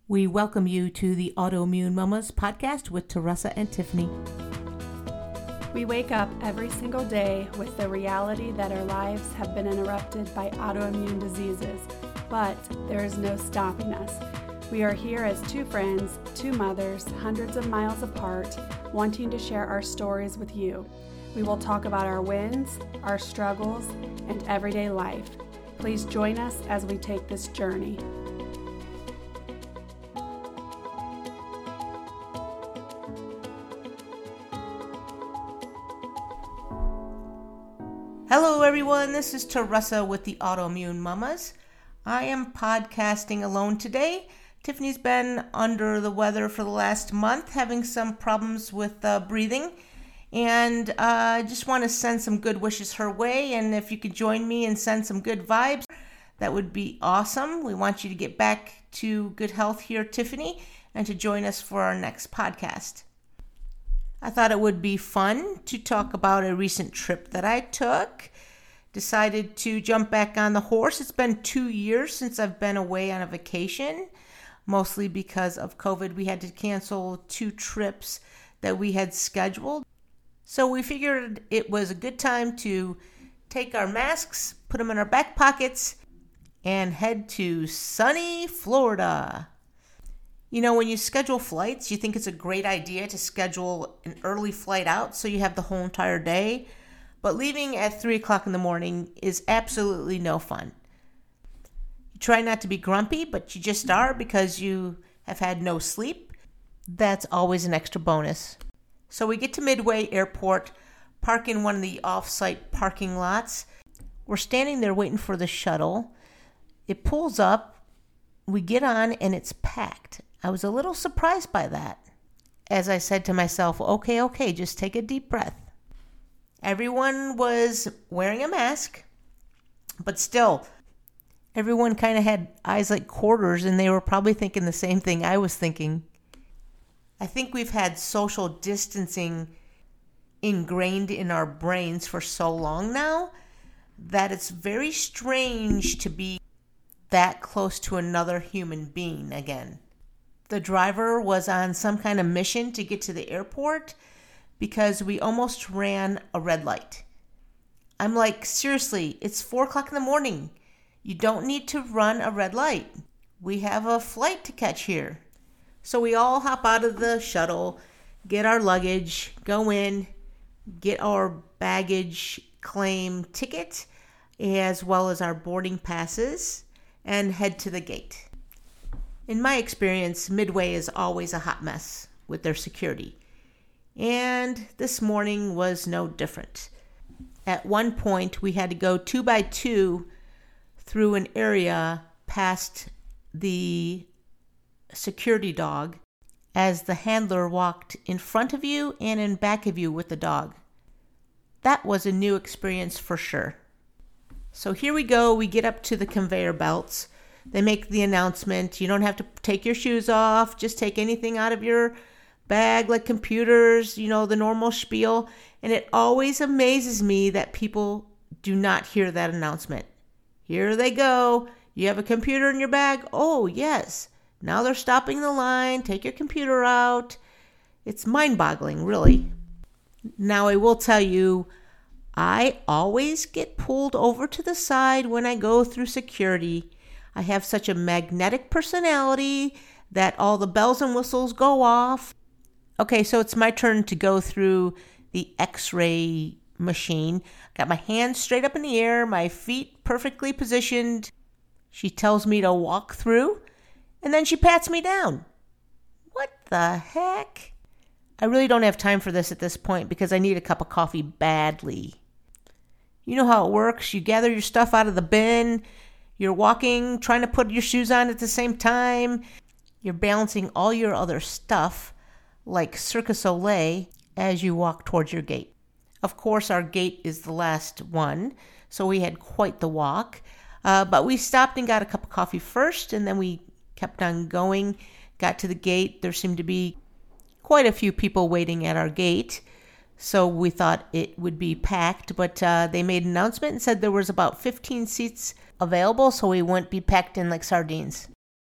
We welcome you to the Autoimmune Mamas podcast with Teresa and Tiffany. We wake up every single day with the reality that our lives have been interrupted by autoimmune diseases, but there is no stopping us. We are here as two friends, two mothers, hundreds of miles apart, wanting to share our stories with you. We will talk about our wins, our struggles, and everyday life. Please join us as we take this journey. Hello everyone, this is Teresa with the Autoimmune Mamas. I am podcasting alone today. Tiffany's been under the weather for the last month, having some problems with breathing. And I just want to send some good wishes her way. And if you could join me and send some good vibes, that would be awesome. We want you to get back to good health here, Tiffany, and to join us for our next podcast. I thought it would be fun to talk about a recent trip that I took. Decided to jump back on the horse. It's been 2 years since I've been away on a vacation, mostly because of COVID. We had to cancel 2 trips that we had scheduled. So we figured it was a good time to take our masks, put them in our back pockets, and head to sunny Florida. You know, when you schedule flights, you think it's a great idea to schedule an early flight out so you have the whole entire day. But leaving at 3 o'clock in the morning is absolutely no fun. You try not to be grumpy, but you just are because you have had no sleep. That's always an extra bonus. So we get to Midway Airport, park in one of the off-site parking lots. We're standing there waiting for the shuttle. It pulls up, we get on, and it's packed. I was a little surprised by that. As I said to myself, okay, just take a deep breath. Everyone was wearing a mask, but still, everyone kind of had eyes like quarters, and they were probably thinking the same thing I was thinking. I think we've had social distancing ingrained in our brains for so long now that it's very strange to be that close to another human being again. The driver was on some kind of mission to get to the airport because we almost ran a red light. I'm like, seriously, it's 4 o'clock in the morning. You don't need to run a red light. We have a flight to catch here. So we all hop out of the shuttle, get our luggage, go in, get our baggage claim ticket, as well as our boarding passes, and head to the gate. In my experience, Midway is always a hot mess with their security. And this morning was no different. At one point, we had to go 2 by 2 through an area past the security dog as the handler walked in front of you and in back of you with the dog. That was a new experience for sure. So here we go. We get up to the conveyor belts. They make the announcement, you don't have to take your shoes off, just take anything out of your bag like computers, the normal spiel. And it always amazes me that people do not hear that announcement. Here they go. You have a computer in your bag? Oh, yes. Now they're stopping the line. Take your computer out. It's mind-boggling, really. Now, I will tell you, I always get pulled over to the side when I go through security. I have such a magnetic personality that all the bells and whistles go off. Okay, so it's my turn to go through the X-ray machine. Got my hands straight up in the air, my feet perfectly positioned. She tells me to walk through, and then she pats me down. What the heck? I really don't have time for this at this point because I need a cup of coffee badly. You know how it works. You gather your stuff out of the bin. You're walking, trying to put your shoes on at the same time. You're balancing all your other stuff like Cirque du Soleil as you walk towards your gate. Of course, our gate is the last one, so we had quite the walk. But we stopped and got a cup of coffee first, and then we kept on going, got to the gate. There seemed to be quite a few people waiting at our gate, so we thought it would be packed, but they made an announcement and said there was about 15 seats available, so we wouldn't be packed in like sardines.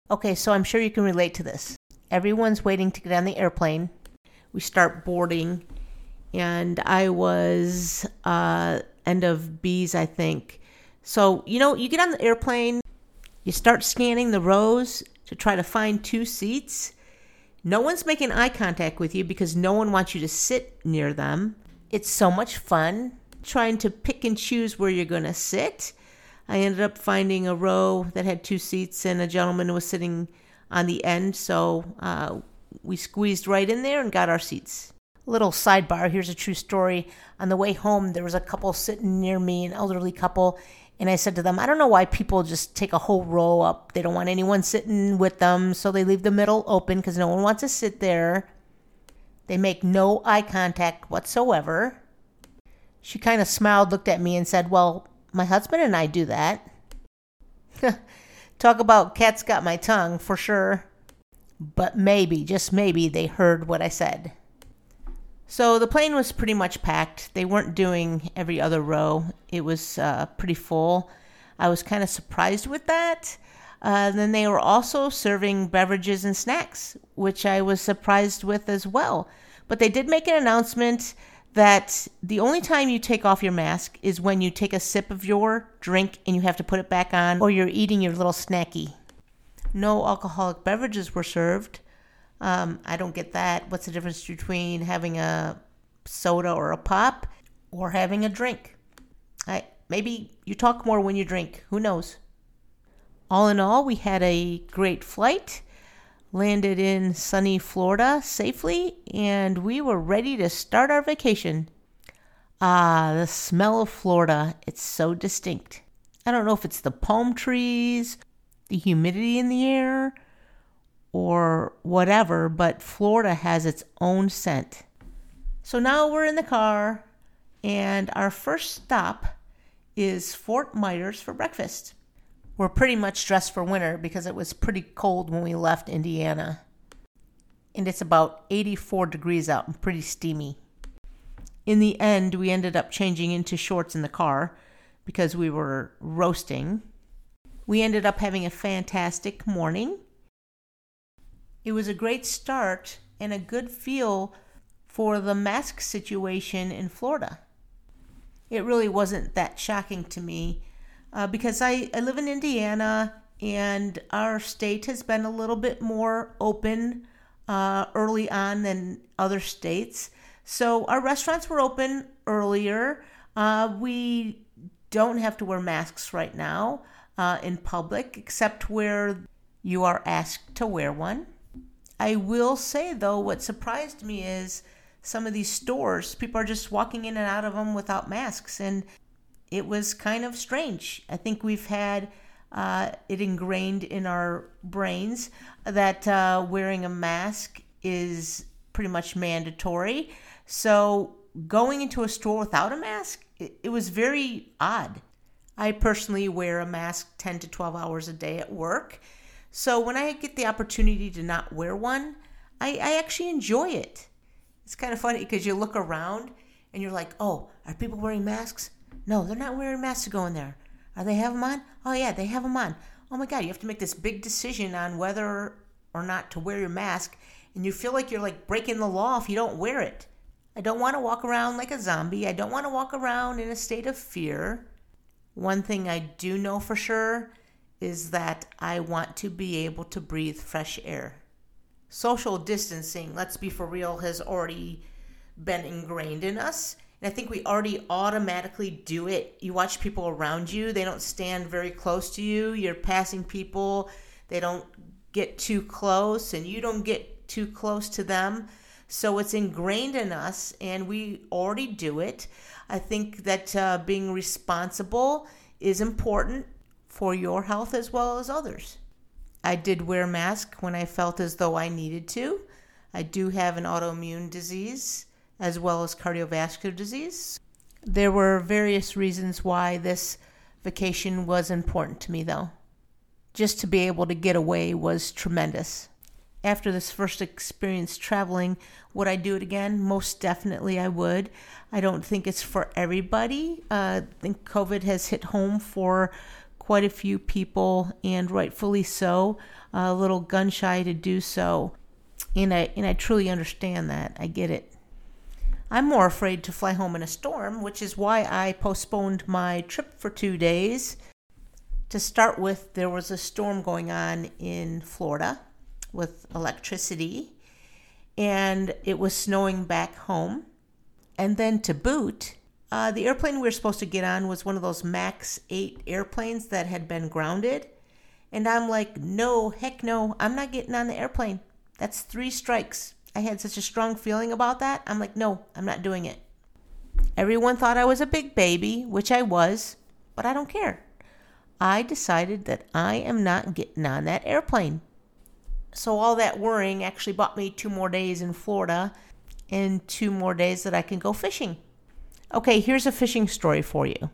Okay, so I'm sure you can relate to this. Everyone's waiting to get on the airplane. We start boarding, and I was end of B's, I think. So, you get on the airplane, you start scanning the rows to try to find two seats. No one's making eye contact with you because no one wants you to sit near them. It's so much fun trying to pick and choose where you're going to sit. I ended up finding a row that had two seats and a gentleman was sitting on the end, so we squeezed right in there and got our seats. Little sidebar, here's a true story. On the way home, there was a couple sitting near me, an elderly couple, and I said to them, I don't know why people just take a whole row up. They don't want anyone sitting with them, so they leave the middle open because no one wants to sit there. They make no eye contact whatsoever. She kind of smiled, looked at me, and said, well, my husband and I do that. Talk about cat's got my tongue, for sure. But maybe, just maybe, they heard what I said. So the plane was pretty much packed. They weren't doing every other row. It was pretty full. I was kind of surprised with that. Then they were also serving beverages and snacks, which I was surprised with as well. But they did make an announcement that the only time you take off your mask is when you take a sip of your drink and you have to put it back on, or you're eating your little snacky. No alcoholic beverages were served. I don't get that. What's the difference between having a soda or a pop or having a drink? Maybe you talk more when you drink. Who knows? All in all, we had a great flight, landed in sunny Florida safely, and we were ready to start our vacation. The smell of Florida, it's so distinct. I don't know if it's the palm trees, the humidity in the air, or whatever, but Florida has its own scent. So now we're in the car, and our first stop is Fort Myers for breakfast. We're pretty much dressed for winter because it was pretty cold when we left Indiana. And it's about 84 degrees out and pretty steamy. In the end, we ended up changing into shorts in the car because we were roasting. We ended up having a fantastic morning. It was a great start and a good feel for the mask situation in Florida. It really wasn't that shocking to me because I live in Indiana and our state has been a little bit more open early on than other states. So our restaurants were open earlier. We don't have to wear masks right now in public except where you are asked to wear one. I will say, though, what surprised me is some of these stores, people are just walking in and out of them without masks, and it was kind of strange. I think we've had it ingrained in our brains that wearing a mask is pretty much mandatory. So going into a store without a mask, it was very odd. I personally wear a mask 10 to 12 hours a day at work. So when I get the opportunity to not wear one, I actually enjoy it. It's kind of funny because you look around and you're like, oh, are people wearing masks? No, they're not wearing masks to go in there. Are they have them on? Oh, yeah, they have them on. Oh, my God, you have to make this big decision on whether or not to wear your mask. And you feel like you're like breaking the law if you don't wear it. I don't want to walk around like a zombie. I don't want to walk around in a state of fear. One thing I do know for sure is that I want to be able to breathe fresh air. Social distancing, let's be for real, has already been ingrained in us. And I think we already automatically do it. You watch people around you, they don't stand very close to you. You're passing people, they don't get too close, and you don't get too close to them. So it's ingrained in us, and we already do it. I think that being responsible is important for your health as well as others. I did wear a mask when I felt as though I needed to. I do have an autoimmune disease as well as cardiovascular disease. There were various reasons why this vacation was important to me, though. Just to be able to get away was tremendous. After this first experience traveling, would I do it again? Most definitely I would. I don't think it's for everybody. I think COVID has hit home for quite a few people, and rightfully so, a little gun shy to do so. And I truly understand that. I get it. I'm more afraid to fly home in a storm, which is why I postponed my trip for 2 days. To start with, there was a storm going on in Florida with electricity, and it was snowing back home. And then to boot, the airplane we were supposed to get on was one of those MAX 8 airplanes that had been grounded. And I'm like, no, heck no, I'm not getting on the airplane. That's 3 strikes. I had such a strong feeling about that. I'm like, no, I'm not doing it. Everyone thought I was a big baby, which I was, but I don't care. I decided that I am not getting on that airplane. So all that worrying actually bought me 2 more days in Florida and 2 more days that I can go fishing. Okay, here's a fishing story for you.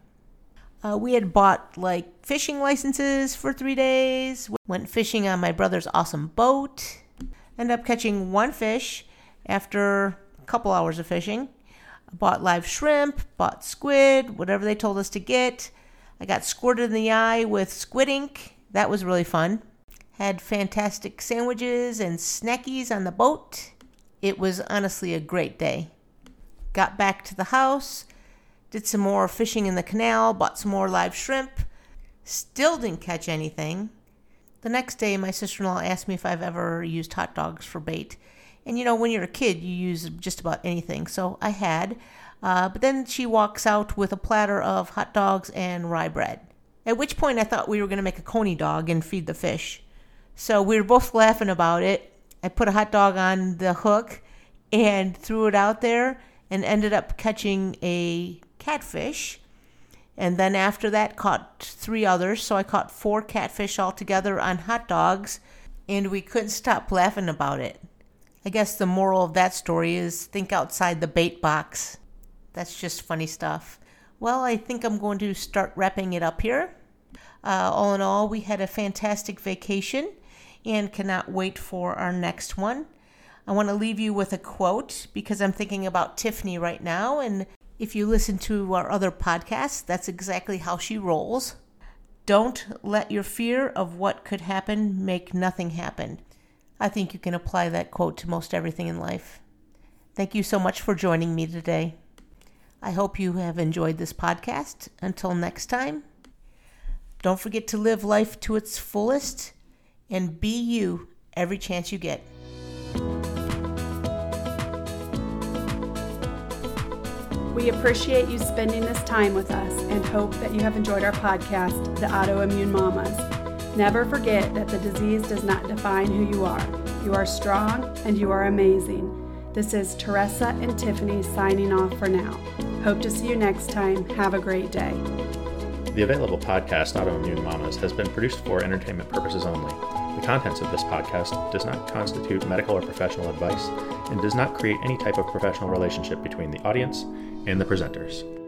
We had bought fishing licenses for 3 days, went fishing on my brother's awesome boat, ended up catching 1 fish after a couple hours of fishing. I bought live shrimp, bought squid, whatever they told us to get. I got squirted in the eye with squid ink. That was really fun. Had fantastic sandwiches and snackies on the boat. It was honestly a great day. Got back to the house, did some more fishing in the canal, bought some more live shrimp. Still didn't catch anything. The next day, my sister-in-law asked me if I've ever used hot dogs for bait. And when you're a kid, you use just about anything. So I had. But then she walks out with a platter of hot dogs and rye bread. At which point I thought we were going to make a coney dog and feed the fish. So we were both laughing about it. I put a hot dog on the hook and threw it out there and ended up catching a catfish. And then after that, caught 3 others. So I caught 4 catfish altogether on hot dogs, and we couldn't stop laughing about it. I guess the moral of that story is think outside the bait box. That's just funny stuff. Well, I think I'm going to start wrapping it up here. All in all, we had a fantastic vacation and cannot wait for our next one. I want to leave you with a quote because I'm thinking about Tiffany right now, and if you listen to our other podcasts, that's exactly how she rolls. Don't let your fear of what could happen make nothing happen. I think you can apply that quote to most everything in life. Thank you so much for joining me today. I hope you have enjoyed this podcast. Until next time, don't forget to live life to its fullest and be you every chance you get. We appreciate you spending this time with us and hope that you have enjoyed our podcast, The Autoimmune Mamas. Never forget that the disease does not define who you are. You are strong and you are amazing. This is Teresa and Tiffany signing off for now. Hope to see you next time. Have a great day. The available podcast, Autoimmune Mamas, has been produced for entertainment purposes only. The contents of this podcast does not constitute medical or professional advice and does not create any type of professional relationship between the audience and the presenters.